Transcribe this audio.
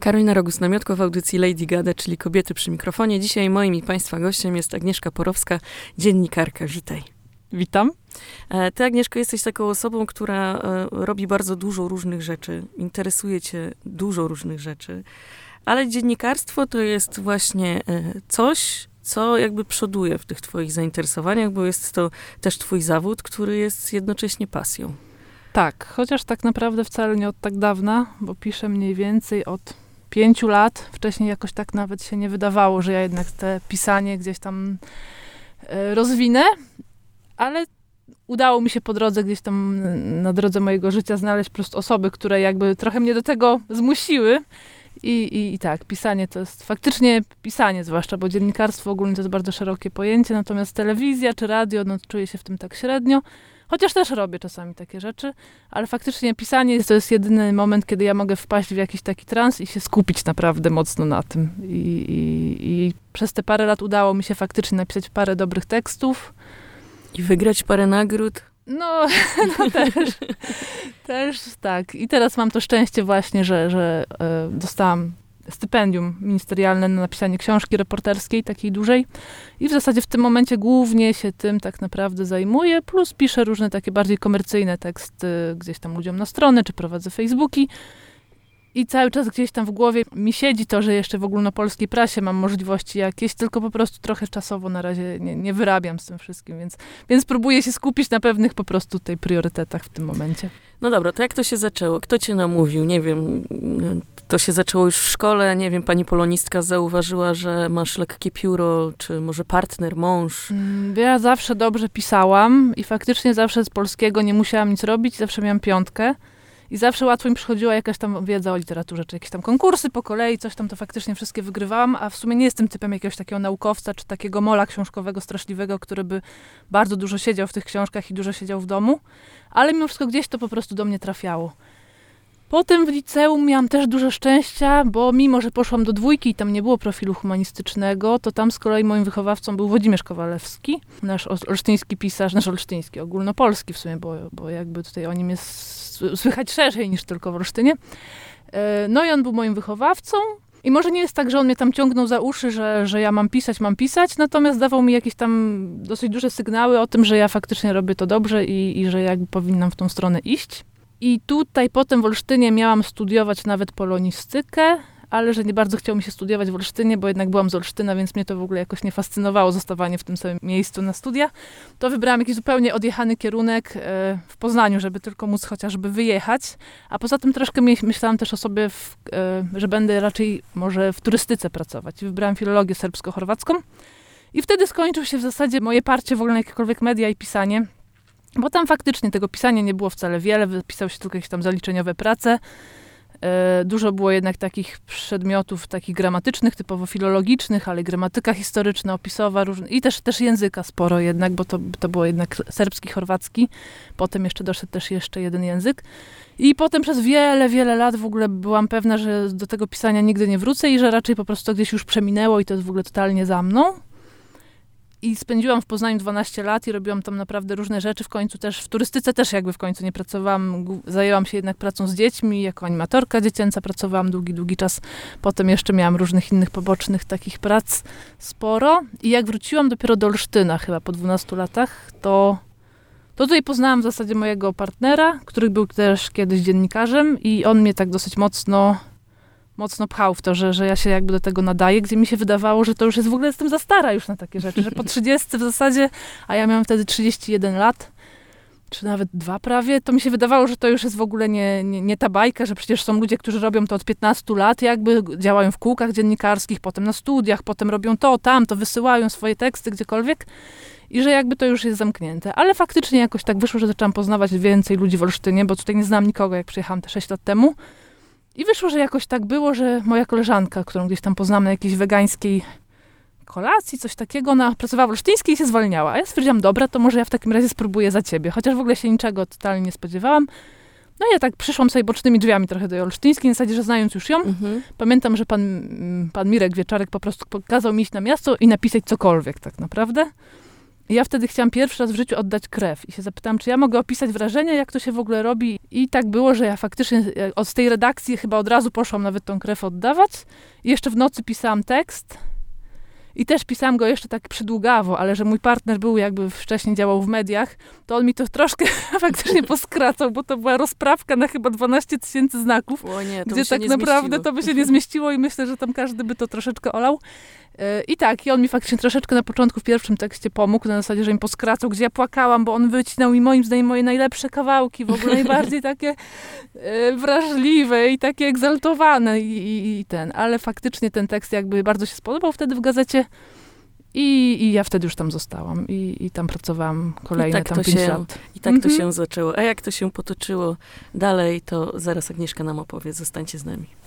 Karolina Rogus-Namiotko w audycji Lady Gada, czyli Kobiety przy mikrofonie. Dzisiaj moim i Państwa gościem jest Agnieszka Porowska, dziennikarka. Witaj. Witam. Ty, Agnieszko, jesteś taką osobą, która robi bardzo dużo różnych rzeczy. Interesuje cię dużo różnych rzeczy. Ale dziennikarstwo to jest właśnie coś, co jakby przoduje w tych twoich zainteresowaniach, bo jest to też twój zawód, który jest jednocześnie pasją. Tak, chociaż tak naprawdę wcale nie od tak dawna, bo piszę mniej więcej od 5 lat. Wcześniej jakoś tak nawet się nie wydawało, że ja jednak te pisanie gdzieś tam rozwinę, ale udało mi się po drodze, gdzieś tam na drodze mojego życia znaleźć po prostu osoby, które jakby trochę mnie do tego zmusiły. I tak, pisanie to jest faktycznie pisanie zwłaszcza, bo dziennikarstwo ogólnie to jest bardzo szerokie pojęcie, natomiast telewizja czy radio, no czuję się w tym tak średnio. Chociaż też robię czasami takie rzeczy, ale faktycznie pisanie to jest jedyny moment, kiedy ja mogę wpaść w jakiś taki trans i się skupić naprawdę mocno na tym. I przez te parę lat udało mi się faktycznie napisać parę dobrych tekstów. I wygrać parę nagród. No też tak. I teraz mam to szczęście właśnie, że dostałam stypendium ministerialne na napisanie książki reporterskiej, takiej dużej. I w zasadzie w tym momencie głównie się tym tak naprawdę zajmuję, plus piszę różne takie bardziej komercyjne teksty gdzieś tam ludziom na stronę, czy prowadzę Facebooki. I cały czas gdzieś tam w głowie mi siedzi to, że jeszcze w ogólnopolskiej prasie mam możliwości jakieś, tylko po prostu trochę czasowo na razie nie wyrabiam z tym wszystkim, więc próbuję się skupić na pewnych po prostu tutaj priorytetach w tym momencie. No dobra, to jak to się zaczęło? Kto cię namówił? Nie wiem, to się zaczęło już w szkole, nie wiem, pani polonistka zauważyła, że masz lekkie pióro, czy może partner, mąż? Ja zawsze dobrze pisałam i faktycznie zawsze z polskiego nie musiałam nic robić, zawsze miałam 5. I zawsze łatwo mi przychodziła jakaś tam wiedza o literaturze, czy jakieś tam konkursy po kolei, coś tam to faktycznie wszystkie wygrywałam, a w sumie nie jestem typem jakiegoś takiego naukowca, czy takiego mola książkowego straszliwego, który by bardzo dużo siedział w tych książkach i dużo siedział w domu, ale mimo wszystko gdzieś to po prostu do mnie trafiało. Potem w liceum miałam też dużo szczęścia, bo mimo, że poszłam do 2 i tam nie było profilu humanistycznego, to tam z kolei moim wychowawcą był Włodzimierz Kowalewski, nasz olsztyński pisarz, nasz olsztyński, ogólnopolski w sumie, bo jakby tutaj o nim jest słychać szerzej niż tylko w Olsztynie. No i on był moim wychowawcą. I może nie jest tak, że on mnie tam ciągnął za uszy, że ja mam pisać, natomiast dawał mi jakieś tam dosyć duże sygnały o tym, że ja faktycznie robię to dobrze i że jakby powinnam w tą stronę iść. I tutaj potem w Olsztynie miałam studiować nawet polonistykę, ale że nie bardzo chciało mi się studiować w Olsztynie, bo jednak byłam z Olsztyna, więc mnie to w ogóle jakoś nie fascynowało zostawanie w tym samym miejscu na studia. To wybrałam jakiś zupełnie odjechany kierunek w Poznaniu, żeby tylko móc chociażby wyjechać. A poza tym troszkę myślałam też o sobie, że będę raczej może w turystyce pracować. Wybrałam filologię serbsko-chorwacką i wtedy skończył się w zasadzie moje parcie w ogóle na jakiekolwiek media i pisanie. Bo tam faktycznie tego pisania nie było wcale wiele, wypisały się tylko jakieś tam zaliczeniowe prace. Dużo było jednak takich przedmiotów, takich gramatycznych, typowo filologicznych, ale gramatyka historyczna, opisowa, i też języka sporo jednak, bo to było jednak serbski, chorwacki. Potem jeszcze doszedł też jeszcze jeden język. I potem przez wiele, wiele lat w ogóle byłam pewna, że do tego pisania nigdy nie wrócę i że raczej po prostu to gdzieś już przeminęło i to jest w ogóle totalnie za mną. I spędziłam w Poznaniu 12 lat i robiłam tam naprawdę różne rzeczy. W końcu też, w turystyce też jakby w końcu nie pracowałam. Zajęłam się jednak pracą z dziećmi, jako animatorka dziecięca pracowałam długi czas. Potem jeszcze miałam różnych innych pobocznych takich prac sporo. I jak wróciłam dopiero do Olsztyna chyba po 12 latach, to tutaj poznałam w zasadzie mojego partnera, który był też kiedyś dziennikarzem i on mnie tak dosyć mocno pchał w to, że ja się jakby do tego nadaję, gdzie mi się wydawało, że to już jest w ogóle, jestem za stara już na takie rzeczy, że po 30 w zasadzie, a ja miałam wtedy 31 lat, czy nawet 2 prawie, to mi się wydawało, że to już jest w ogóle nie ta bajka, że przecież są ludzie, którzy robią to od 15 lat, jakby działają w kółkach dziennikarskich, potem na studiach, potem robią to, tamto, wysyłają swoje teksty gdziekolwiek i że jakby to już jest zamknięte. Ale faktycznie jakoś tak wyszło, że zaczęłam poznawać więcej ludzi w Olsztynie, bo tutaj nie znam nikogo, jak przyjechałam te 6 lat temu. I wyszło, że jakoś tak było, że moja koleżanka, którą gdzieś tam poznałam na jakiejś wegańskiej kolacji, coś takiego, ona pracowała w Olsztyńskiej i się zwalniała. A ja stwierdziłam, dobra, to może ja w takim razie spróbuję za ciebie. Chociaż w ogóle się niczego totalnie nie spodziewałam. No i ja tak przyszłam sobie bocznymi drzwiami trochę do Olsztyńskiej, na zasadzie, że znając już ją. Pamiętam, że pan Mirek Wieczorek po prostu kazał mi iść na miasto i napisać cokolwiek tak naprawdę. I ja wtedy chciałam pierwszy raz w życiu oddać krew i się zapytałam, czy ja mogę opisać wrażenia, jak to się w ogóle robi. I tak było, że ja faktycznie od tej redakcji chyba od razu poszłam nawet tą krew oddawać. I jeszcze w nocy pisałam tekst. I też pisałam go jeszcze tak przydługawo, ale że mój partner był jakby wcześniej działał w mediach, to on mi to troszkę faktycznie poskracał, bo to była rozprawka na chyba 12 000 znaków, O nie, to gdzie tak naprawdę to by się nie zmieściło i myślę, że tam każdy by to troszeczkę olał. I tak, i on mi faktycznie troszeczkę na początku w pierwszym tekście pomógł, na zasadzie, że mi poskracał, gdzie ja płakałam, bo on wycinał mi moim zdaniem moje najlepsze kawałki, w ogóle najbardziej takie wrażliwe i takie egzaltowane i ten. Ale faktycznie ten tekst jakby bardzo się spodobał wtedy w gazecie i ja wtedy już tam zostałam i tam pracowałam kolejne tam 5 lat. I tak to się zaczęło. A jak to się potoczyło dalej, to zaraz Agnieszka nam opowie. Zostańcie z nami.